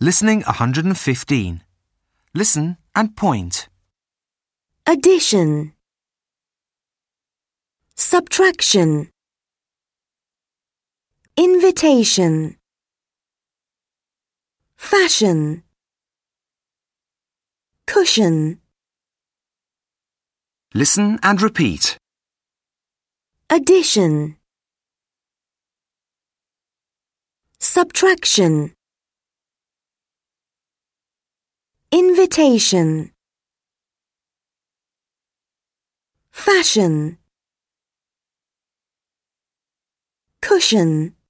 Listening 115. Listen and point. Addition, subtraction, invitation, fashion, cushion. Listen and repeat. Addition, subtraction, invitation, fashion, cushion.